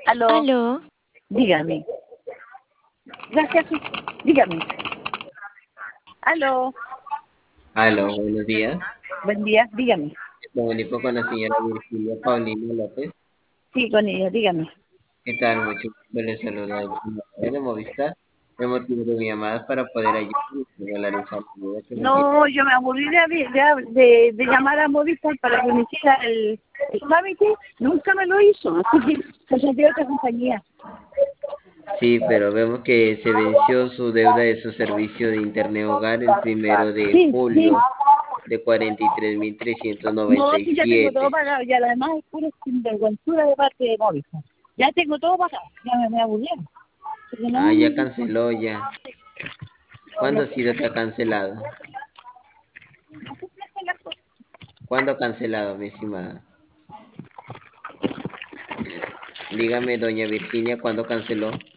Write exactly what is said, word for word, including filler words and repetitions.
Aló, Aló, dígame. Gracias, sí, dígame. Aló, Aló, buenos días. buen día, dígame. Me comunico con la señora Virginia Paulino López. Sí, con ella, dígame. ¿Qué tal? Mucho gusto. Les saluda el de Movistar. El motivo de mi llamada es para poder ayudar y regularizar la duda que me tiene. No, yo me aburrí de, de, de, de llamar a Movistar para que me hiciera el, el trámite. Nunca me lo hizo, así que se salió otra compañía. Sí, pero vemos que se venció su deuda de su servicio de Internet Hogar el primero de Sí, sí. julio de cuarenta y tres mil trescientos No, noventa y sí, ya tengo todo siete. pagado. Y además es pura sinvergüenzura de parte de Movistar. Ya tengo todo pagado. Ya me, me aburrieron. Porque no, Ah, ya canceló ya. ¿Cuándo no, ha sido que ha cancelado? ¿Cuándo ha cancelado, mi estimada? Dígame, doña Virginia, ¿cuándo canceló?